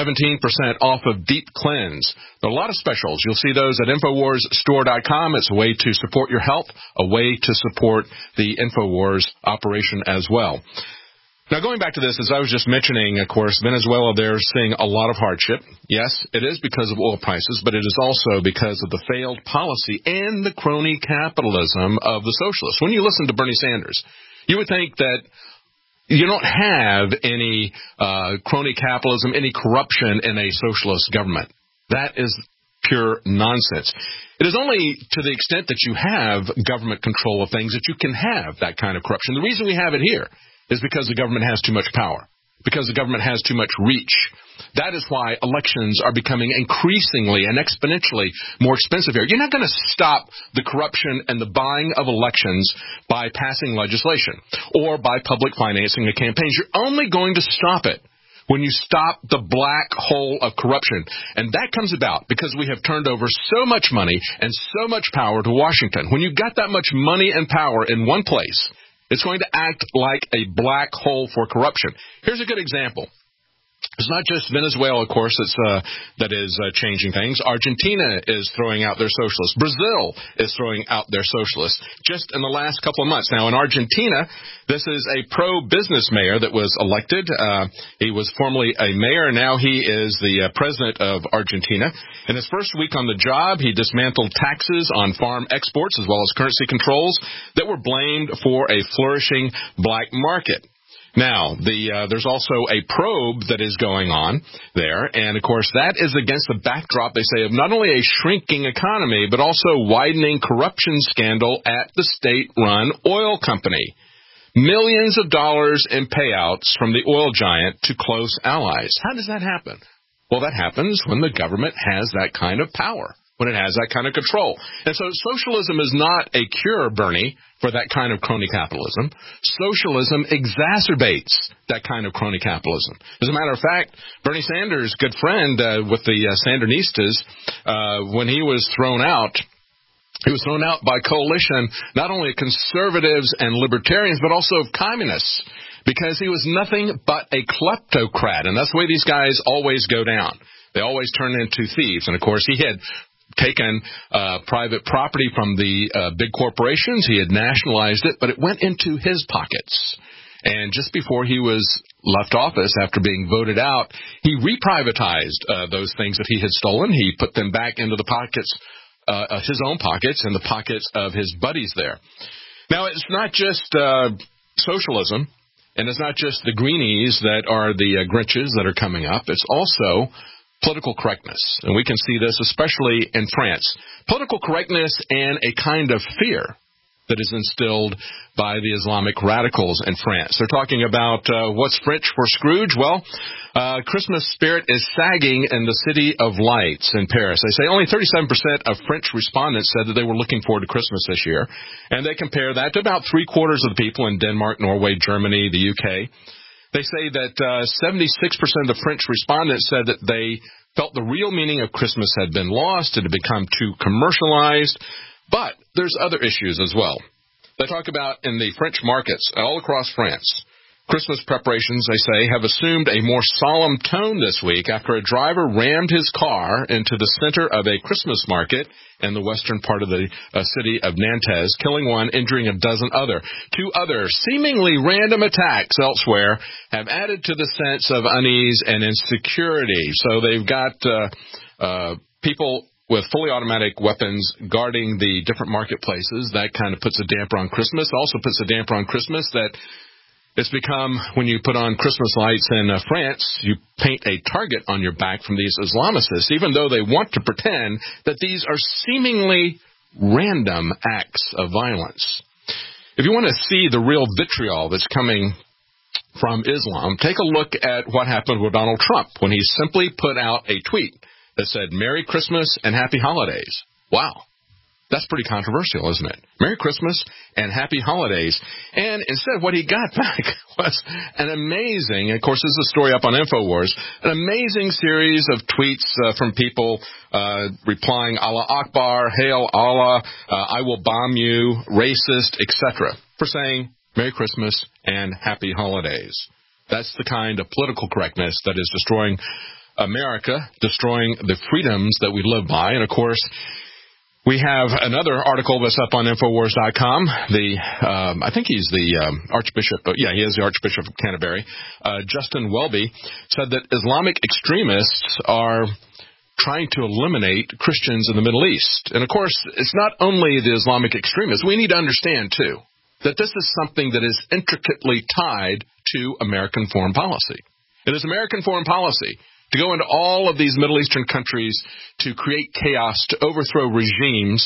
17% off of Deep Cleanse. There are a lot of specials. You'll see those at InfoWarsStore.com. It's a way to support your health, a way to support the InfoWars operation as well. Now, going back to this, as I was just mentioning, of course, Venezuela, they're seeing a lot of hardship. Yes, it is because of oil prices, but it is also because of the failed policy and the crony capitalism of the socialists. When you listen to Bernie Sanders, you would think that you don't have any crony capitalism, any corruption in a socialist government. That is pure nonsense. It is only to the extent that you have government control of things that you can have that kind of corruption. The reason we have it here is because the government has too much power, because the government has too much reach. That is why elections are becoming increasingly and exponentially more expensive here. You're not going to stop the corruption and the buying of elections by passing legislation or by public financing of campaigns. You're only going to stop it when you stop the black hole of corruption. And that comes about because we have turned over so much money and so much power to Washington. When you've got that much money and power in one place, it's going to act like a black hole for corruption. Here's a good example. It's not just Venezuela, of course, that is changing things. Argentina is throwing out their socialists. Brazil is throwing out their socialists just in the last couple of months. Now, in Argentina, this is a pro-business mayor that was elected. He was formerly a mayor. Now he is the president of Argentina. In his first week on the job, he dismantled taxes on farm exports as well as currency controls that were blamed for a flourishing black market. Now, there's also a probe that is going on there, and, of course, that is against the backdrop, they say, of not only a shrinking economy, but also widening corruption scandal at the state-run oil company. Millions of dollars in payouts from the oil giant to close allies. How does that happen? Well, that happens when the government has that kind of power, when it has that kind of control. And so socialism is not a cure, Bernie, for that kind of crony capitalism. Socialism exacerbates that kind of crony capitalism. As a matter of fact, Bernie Sanders, good friend with the Sandinistas, when he was thrown out by coalition, not only of conservatives and libertarians, but also of communists, because he was nothing but a kleptocrat. And that's the way these guys always go down. They always turn into thieves. And, of course, he had taken private property from the big corporations. He had nationalized it, but it went into his pockets. And just before he was left office, after being voted out, he reprivatized those things that he had stolen. He put them back into the pockets, his own pockets, and the pockets of his buddies there. Now, it's not just socialism, and it's not just the greenies that are the Grinches that are coming up. It's also political correctness, and we can see this especially in France. Political correctness and a kind of fear that is instilled by the Islamic radicals in France. They're talking about what's French for Scrooge? Well, Christmas spirit is sagging in the City of Lights in Paris. They say only 37% of French respondents said that they were looking forward to Christmas this year, and they compare that to about three-quarters of the people in Denmark, Norway, Germany, the UK. They say that 76% of the French respondents said that they felt the real meaning of Christmas had been lost. It had become too commercialized. But there's other issues as well. They talk about in the French markets all across France, Christmas preparations, they say, have assumed a more solemn tone this week after a driver rammed his car into the center of a Christmas market in the western part of the city of Nantes, killing one, injuring a dozen other. 2 other seemingly random attacks elsewhere have added to the sense of unease and insecurity. So they've got people with fully automatic weapons guarding the different marketplaces. That kind of puts a damper on Christmas. Also puts a damper on Christmas that it's become, when you put on Christmas lights in France, you paint a target on your back from these Islamicists, even though they want to pretend that these are seemingly random acts of violence. If you want to see the real vitriol that's coming from Islam, take a look at what happened with Donald Trump when he simply put out a tweet that said, "Merry Christmas and Happy Holidays." Wow. That's pretty controversial, isn't it? Merry Christmas and Happy Holidays. And instead, what he got back was an amazing, of course, this is a story up on InfoWars, an amazing series of tweets from people replying, Allah Akbar, Hail Allah, I will bomb you, racist, etc., for saying Merry Christmas and Happy Holidays. That's the kind of political correctness that is destroying America, destroying the freedoms that we live by. And, of course, we have another article that's up on Infowars.com. I think he's the Archbishop. He is the Archbishop of Canterbury. Justin Welby said that Islamic extremists are trying to eliminate Christians in the Middle East. And, of course, it's not only the Islamic extremists. We need to understand, too, that this is something that is intricately tied to American foreign policy. It is American foreign policy to go into all of these Middle Eastern countries to create chaos, to overthrow regimes,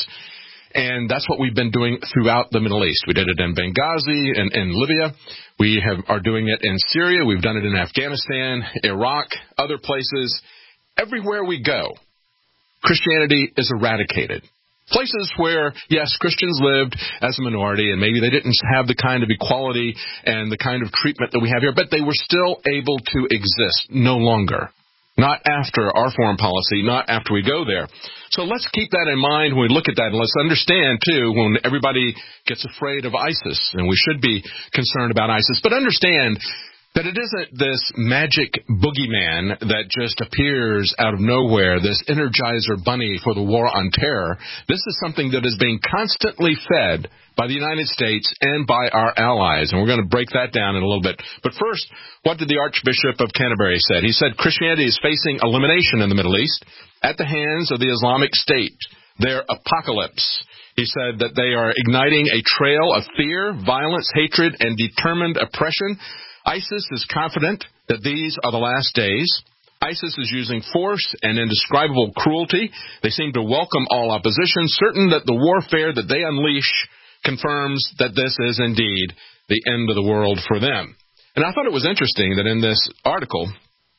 and that's what we've been doing throughout the Middle East. We did it in Benghazi and in Libya. We are doing it in Syria. We've done it in Afghanistan, Iraq, other places. Everywhere we go, Christianity is eradicated. Places where, yes, Christians lived as a minority, and maybe they didn't have the kind of equality and the kind of treatment that we have here, but they were still able to exist. No longer. Not after our foreign policy, not after we go there. So let's keep that in mind when we look at that. And let's understand, too, when everybody gets afraid of ISIS, and we should be concerned about ISIS, but understand that it isn't this magic boogeyman that just appears out of nowhere, this Energizer bunny for the war on terror. This is something that is being constantly fed by the United States and by our allies, and we're going to break that down in a little bit. But first, what did the Archbishop of Canterbury say? He said Christianity is facing elimination in the Middle East at the hands of the Islamic State, their apocalypse. He said that they are igniting a trail of fear, violence, hatred, and determined oppression. ISIS is confident that these are the last days. ISIS is using force and indescribable cruelty. They seem to welcome all opposition, certain that the warfare that they unleash confirms that this is indeed the end of the world for them. And I thought it was interesting that in this article,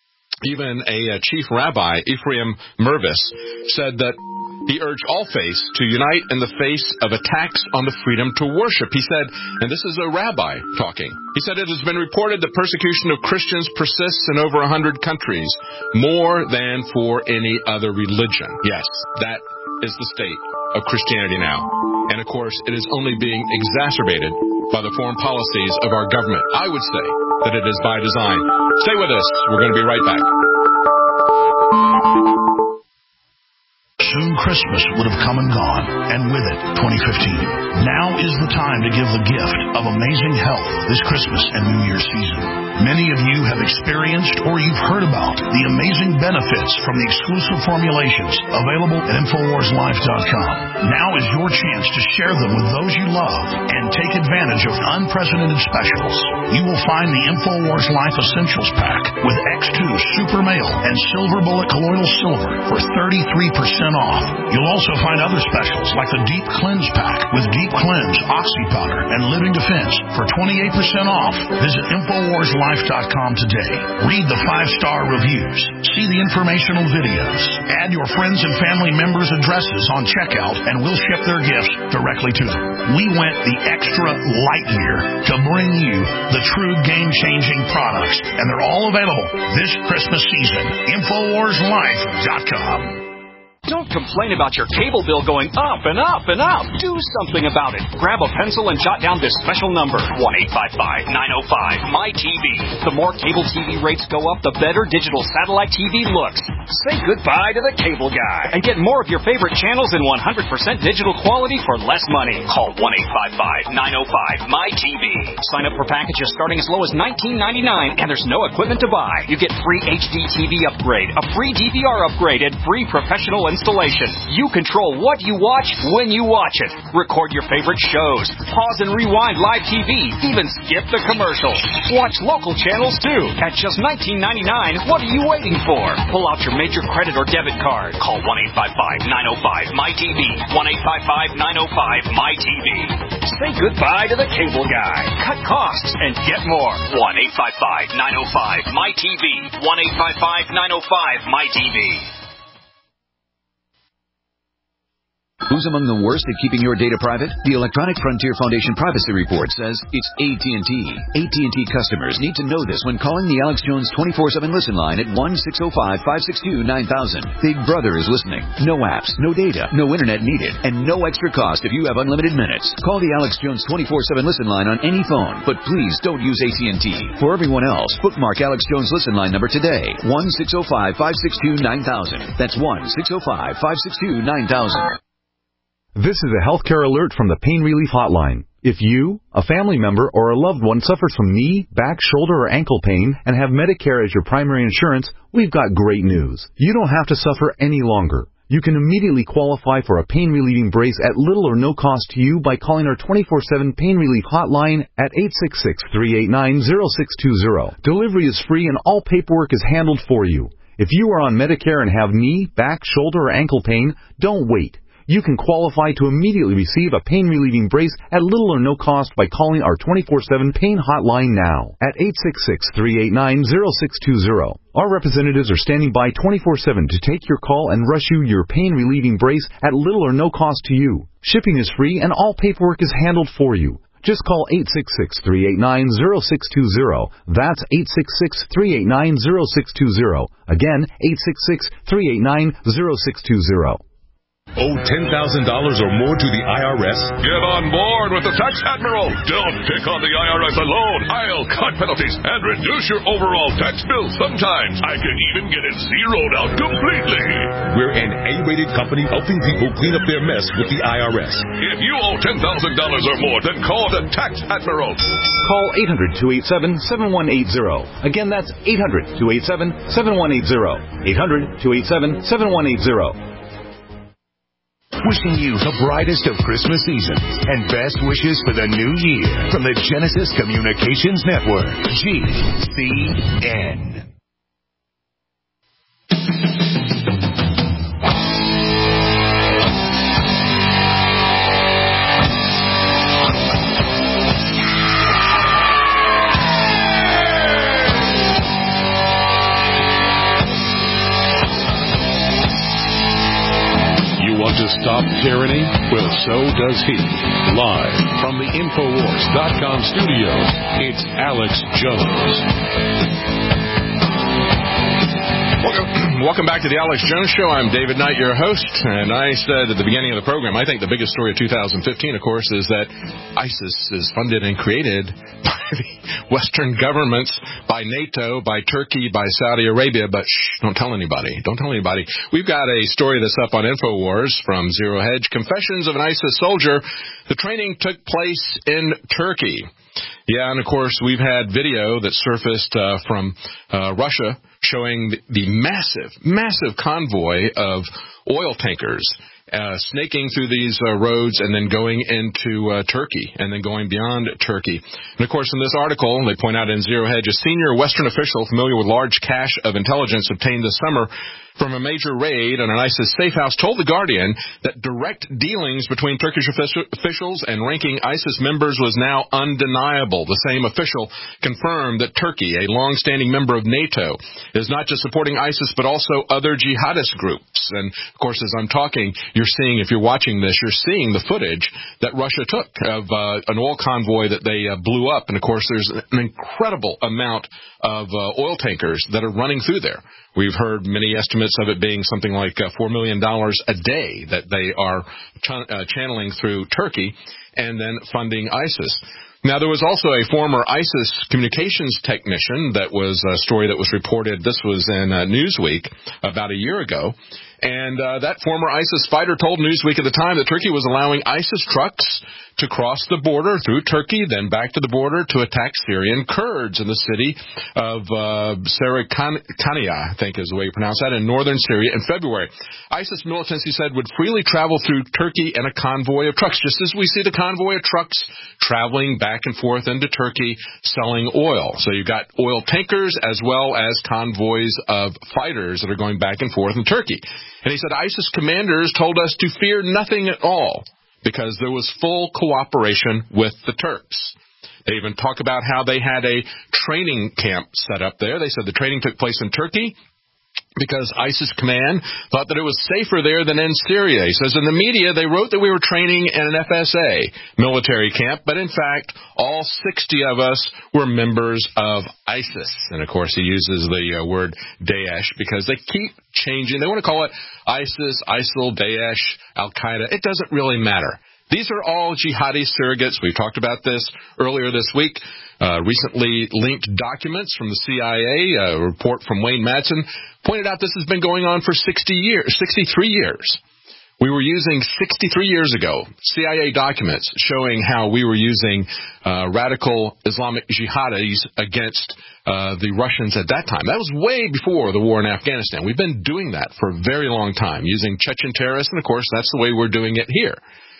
even a chief rabbi, Ephraim Mervis, said that he urged all faiths to unite in the face of attacks on the freedom to worship. He said, and this is a rabbi talking, he said, it has been reported that persecution of Christians persists in over 100 countries, more than for any other religion. Yes, that is the state of Christianity now. And, of course, it is only being exacerbated by the foreign policies of our government. I would say that it is by design. Stay with us. We're going to be right back. Soon Christmas would have come and gone, and with it, 2015. Now is the time to give the gift of amazing health this Christmas and New Year's season. Many of you have experienced or you've heard about the amazing benefits from the exclusive formulations available at InfoWarsLife.com. Now is your chance to share them with those you love and take advantage of unprecedented specials. You will find the InfoWars Life Essentials Pack with X2 Super Male and Silver Bullet Colloidal Silver for 33% off. You'll also find other specials like the Deep Cleanse Pack with Deep Cleanse, Oxy Powder, and Living Defense for 28% off. Visit InfoWarsLife.com today. Read the 5-star reviews. See the informational videos. Add your friends and family members' addresses on checkout and we'll ship their gifts directly to them. We went the extra light year to bring you the true game-changing products, and they're all available this Christmas season. InfoWarsLife.com. Don't Don't complain about your cable bill going up and up and up. Do something about it. Grab a pencil and jot down this special number, 1-855-905-MY-TV. The more cable TV rates go up, the better digital satellite TV looks. Say goodbye to the cable guy and get more of your favorite channels in 100% digital quality for less money. Call 1-855-905-MY-TV. Sign up for packages starting as low as $19.99, and there's no equipment to buy. You get free HD TV upgrade, a free DVR upgrade, and free professional installation. You control what you watch when you watch it. Record your favorite shows. Pause and rewind live TV. Even skip the commercials. Watch local channels too. At just $19.99, what are you waiting for? Pull out your major credit or debit card. Call 1-855-905-MY-TV. 1-855-905-MY-TV. Say goodbye to the cable guy. Cut costs and get more. 1-855-905-MY-TV. 1-855-905-MY-TV. Who's among the worst at keeping your data private? The Electronic Frontier Foundation Privacy Report says it's AT&T. AT&T customers need to know this when calling the Alex Jones 24/7 listen line at 1-605-562-9000. Big Brother is listening. No apps, no data, no internet needed, and no extra cost if you have unlimited minutes. Call the Alex Jones 24/7 listen line on any phone, but please don't use AT&T. For everyone else, bookmark Alex Jones listen line number today, 1-605-562-9000. That's 1-605-562-9000. This is a healthcare alert from the Pain Relief Hotline. If you, a family member, or a loved one suffers from knee, back, shoulder, or ankle pain and have Medicare as your primary insurance, we've got great news. You don't have to suffer any longer. You can immediately qualify for a pain-relieving brace at little or no cost to you by calling our 24/7 Pain Relief Hotline at 866-389-0620. Delivery is free and all paperwork is handled for you. If you are on Medicare and have knee, back, shoulder, or ankle pain, don't wait. You can qualify to immediately receive a pain-relieving brace at little or no cost by calling our 24/7 Pain Hotline now at 866-389-0620. Our representatives are standing by 24/7 to take your call and rush you your pain-relieving brace at little or no cost to you. Shipping is free and all paperwork is handled for you. Just call 866-389-0620. That's 866-389-0620. Again, 866-389-0620. Owe $10,000 or more to the IRS? Get on board with the Tax Admiral. Don't pick on the IRS alone. I'll cut penalties and reduce your overall tax bill. Sometimes I can even get it zeroed out completely. We're an A-rated company helping people clean up their mess with the IRS. If you owe $10,000 or more, then call the Tax Admiral. Call 800-287-7180. Again, that's 800-287-7180. 800-287-7180. Wishing you the brightest of Christmas seasons and best wishes for the new year from the Genesis Communications Network, GCN. To stop tyranny? Well, so does he. Live from the Infowars.com studios, it's Alex Jones. Welcome back to the Alex Jones Show. I'm David Knight, your host, and I said at the beginning of the program, I think the biggest story of 2015, of course, is that ISIS is funded and created by the Western governments, by NATO, by Turkey, by Saudi Arabia, but don't tell anybody. Don't tell anybody. We've got a story that's up on InfoWars from Zero Hedge, Confessions of an ISIS Soldier. The training took place in Turkey. Yeah, and of course, we've had video that surfaced from Russia showing the massive convoy of oil tankers snaking through these roads and then going into Turkey and then going beyond Turkey. And, of course, in this article, they point out in Zero Hedge, a senior Western official familiar with large cache of intelligence obtained this summer from a major raid on an ISIS safe house told The Guardian that direct dealings between Turkish officials and ranking ISIS members was now undeniable. The same official confirmed that Turkey, a long-standing member of NATO, is not just supporting ISIS but also other jihadist groups. And, of course, as I'm talking, you're seeing, if you're watching this, you're seeing the footage that Russia took of an oil convoy that they blew up. And, of course, there's an incredible amount of oil tankers that are running through there. We've heard many estimates of it being something like $4 million a day that they are channeling through Turkey and then funding ISIS. Now, there was also a former ISIS communications technician that was a story that was reported. This was in Newsweek about a year ago. And that former ISIS fighter told Newsweek at the time that Turkey was allowing ISIS trucks to cross the border through Turkey, then back to the border to attack Syrian Kurds in the city of Sarakania, I think is the way you pronounce that, in northern Syria in February. ISIS militants, he said, would freely travel through Turkey in a convoy of trucks, just as we see the convoy of trucks traveling back and forth into Turkey selling oil. So you've got oil tankers as well as convoys of fighters that are going back and forth in Turkey. And he said ISIS commanders told us to fear nothing at all because there was full cooperation with the Turks. They even talk about how they had a training camp set up there. They said the training took place in Turkey because ISIS command thought that it was safer there than in Syria. He says in the media they wrote that we were training in an FSA military camp, but in fact all 60 of us were members of ISIS. And of course he uses the word Daesh because they keep changing. They want to call it ISIS, ISIL, Daesh, Al-Qaeda. It doesn't really matter. These are all jihadi surrogates. We talked about this earlier this week. Recently linked documents from the CIA, a report from Wayne Madsen, pointed out this has been going on for 63 years. We were using 63 years ago CIA documents showing how we were using radical Islamic jihadis against the Russians at that time. That was way before the war in Afghanistan. We've been doing that for a very long time, using Chechen terrorists, and of course that's the way we're doing it here.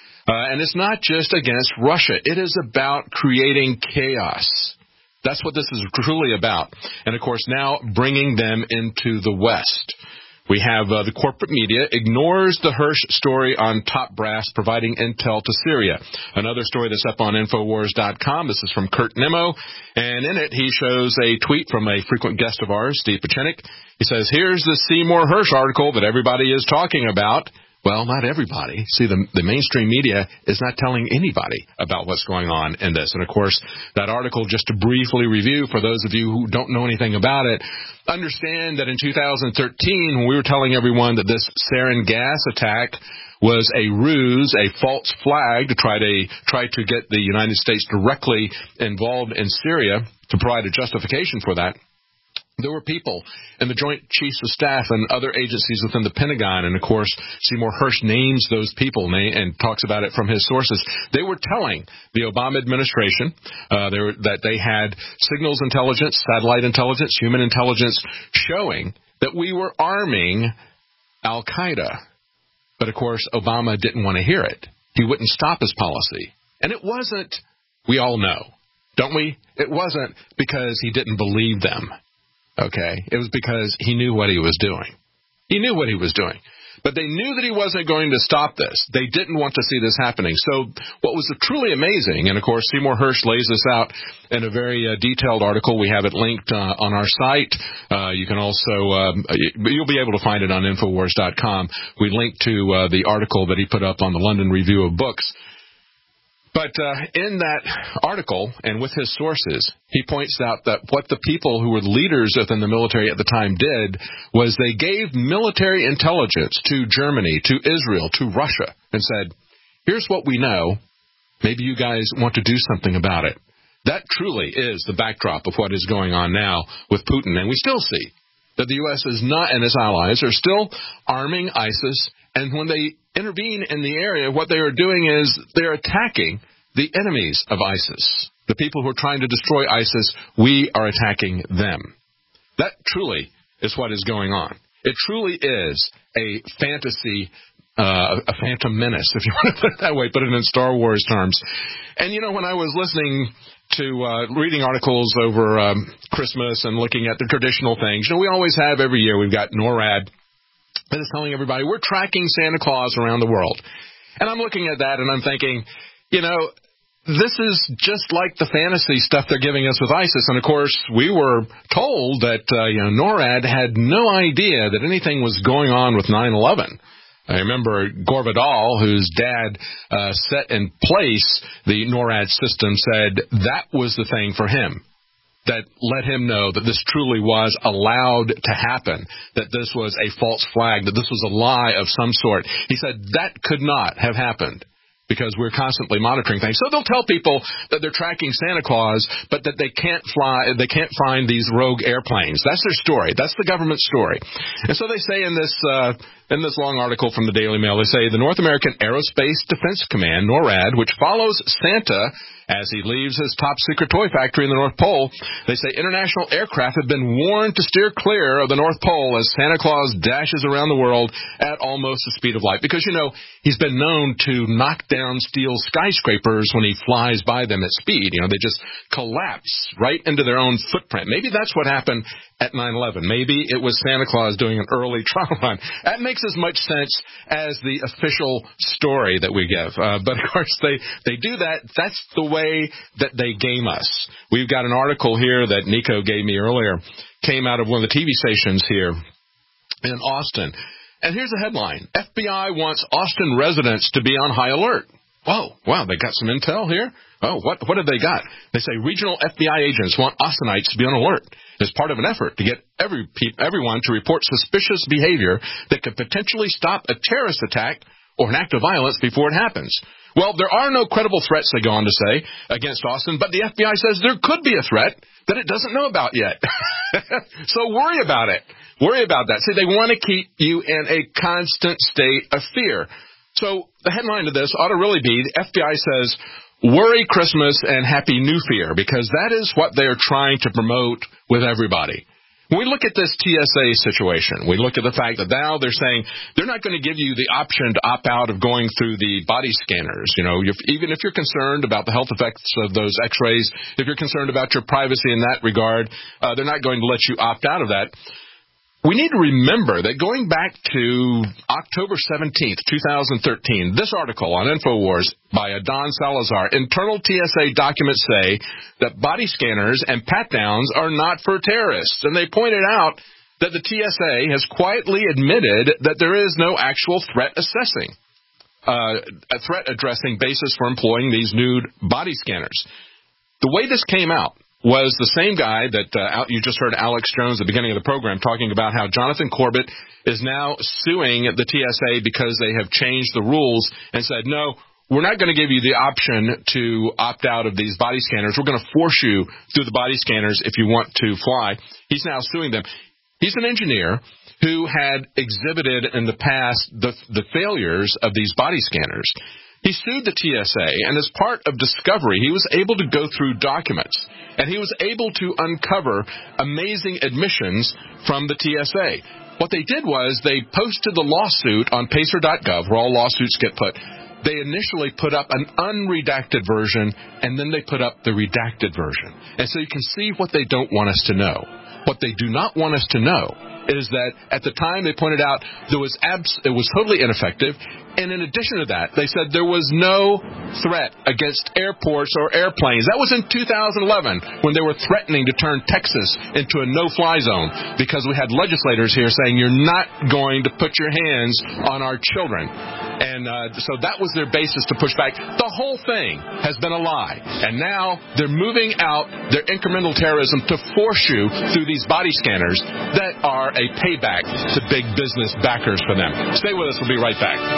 And it's not just against Russia. It is about creating chaos. That's what this is truly about. And, of course, now bringing them into the West. We have the corporate media ignores the Hirsch story on top brass providing intel to Syria. Another story that's up on Infowars.com. This is from Kurt Nimmo. And in it, he shows a tweet from a frequent guest of ours, Steve Pachenik. He says, here's the Seymour Hirsch article that everybody is talking about. Well, not everybody. See, the mainstream media is not telling anybody about what's going on in this. And, of course, that article, just to briefly review for those of you who don't know anything about it, understand that in 2013, when we were telling everyone that this sarin gas attack was a ruse, a false flag to try to get the United States directly involved in Syria to provide a justification for that, there were people in the Joint Chiefs of Staff and other agencies within the Pentagon, and, of course, Seymour Hirsch names those people and talks about it from his sources. They were telling the Obama administration that they had signals intelligence, satellite intelligence, human intelligence showing that we were arming Al-Qaeda. But, of course, Obama didn't want to hear it. He wouldn't stop his policy. And it wasn't, we all know, don't we? It wasn't because he didn't believe them. Okay, it was because he knew what he was doing. He knew what he was doing. But they knew that he wasn't going to stop this. They didn't want to see this happening. So what was truly amazing, and of course Seymour Hirsch lays this out in a very detailed article. We have it linked on our site. You can also, you'll be able to find it on Infowars.com. We link to the article that he put up on the London Review of Books. But in that article, and with his sources, he points out that what the people who were leaders within the military at the time did was they gave military intelligence to Germany, to Israel, to Russia, and said, here's what we know. Maybe you guys want to do something about it. That truly is the backdrop of what is going on now with Putin. And we still see that the U.S. is not, and its allies are still arming ISIS. And when they intervene in the area, what they are doing is they're attacking the enemies of ISIS. The people who are trying to destroy ISIS, we are attacking them. That truly is what is going on. It truly is a fantasy, a phantom menace, if you want to put it that way, put it in Star Wars terms. And, you know, when I was listening to reading articles over Christmas and looking at the traditional things, you know, we always have every year, we've got NORAD that is telling everybody we're tracking Santa Claus around the world. And I'm looking at that and I'm thinking, you know, this is just like the fantasy stuff they're giving us with ISIS. And, of course, we were told that, NORAD had no idea that anything was going on with 9/11. I remember Gore Vidal, whose dad set in place the NORAD system, said that was the thing for him. that let him know that this truly was allowed to happen, that this was a false flag, that this was a lie of some sort. He said that could not have happened because we're constantly monitoring things. So they'll tell people that they're tracking Santa Claus, but that they can't find these rogue airplanes. That's their story. That's the government story. And so they say in this long article from the Daily Mail, they say the North American Aerospace Defense Command, NORAD, which follows Santa as he leaves his top-secret toy factory in the North Pole, they say international aircraft have been warned to steer clear of the North Pole as Santa Claus dashes around the world at almost the speed of light. Because, you know, he's been known to knock down steel skyscrapers when he flies by them at speed. You know, they just collapse right into their own footprint. Maybe that's what happened at 9/11. Maybe it was Santa Claus doing an early trial run. That makes as much sense as the official story that we give. But, of course, they do that. That's the way that they game us. We've got an article here that Nico gave me earlier, came out of one of the TV stations here in Austin. And here's the headline. FBI wants Austin residents to be on high alert. Whoa, wow, they got some intel here? Oh, what have they got? They say regional FBI agents want Austinites to be on alert as part of an effort to get everyone to report suspicious behavior that could potentially stop a terrorist attack or an act of violence before it happens. Well, there are no credible threats, they go on to say, against Austin, but the FBI says there could be a threat that it doesn't know about yet. So worry about it. Worry about that. See, they want to keep you in a constant state of fear. So the headline of this ought to really be, the FBI says, worry Christmas and Happy New Fear, because that is what they're trying to promote with everybody. When we look at this TSA situation, we look at the fact that now they're saying they're not going to give you the option to opt out of going through the body scanners. You know, even if you're concerned about the health effects of those x-rays, if you're concerned about your privacy in that regard, they're not going to let you opt out of that. We need to remember that going back to October 17th, 2013, this article on InfoWars by Don Salazar, internal TSA documents say that body scanners and pat-downs are not for terrorists. And they pointed out that the TSA has quietly admitted that there is no actual threat addressing basis for employing these nude body scanners. The way this came out was the same guy that you just heard Alex Jones at the beginning of the program talking about how Jonathan Corbett is now suing the TSA because they have changed the rules and said, no, we're not going to give you the option to opt out of these body scanners. We're going to force you through the body scanners if you want to fly. He's now suing them. He's an engineer who had exhibited in the past the failures of these body scanners. He sued the TSA, and as part of discovery, he was able to go through documents, and he was able to uncover amazing admissions from the TSA. What they did was they posted the lawsuit on Pacer.gov, where all lawsuits get put. They initially put up an unredacted version, and then they put up the redacted version. And so you can see what they don't want us to know. What they do not want us to know is that at the time they pointed out it was totally ineffective. And in addition to that, they said there was no threat against airports or airplanes. That was in 2011 when they were threatening to turn Texas into a no-fly zone because we had legislators here saying you're not going to put your hands on our children. And so that was their basis to push back. The whole thing has been a lie. And now they're moving out their incremental terrorism to force you through these body scanners that are a payback to big business backers for them. Stay with us. We'll be right back.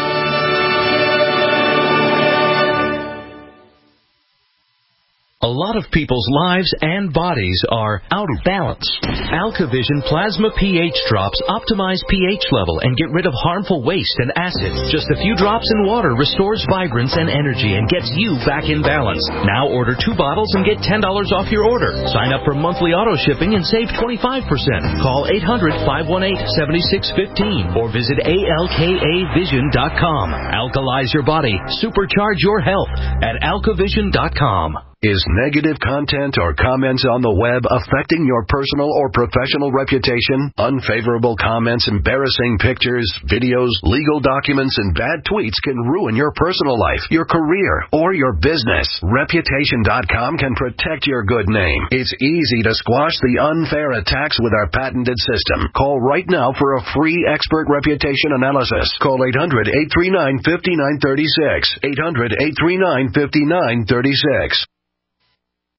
A lot of people's lives and bodies are out of balance. AlkaVision Plasma pH drops optimize pH level and get rid of harmful waste and acids. Just a few drops in water restores vibrance and energy and gets you back in balance. Now order 2 bottles and get $10 off your order. Sign up for monthly auto shipping and save 25%. Call 800-518-7615 or visit alkavision.com. Alkalize your body. Supercharge your health at alkavision.com. Is negative content or comments on the web affecting your personal or professional reputation? Unfavorable comments, embarrassing pictures, videos, legal documents, and bad tweets can ruin your personal life, your career, or your business. Reputation.com can protect your good name. It's easy to squash the unfair attacks with our patented system. Call right now for a free expert reputation analysis. Call 800-839-5936. 800-839-5936.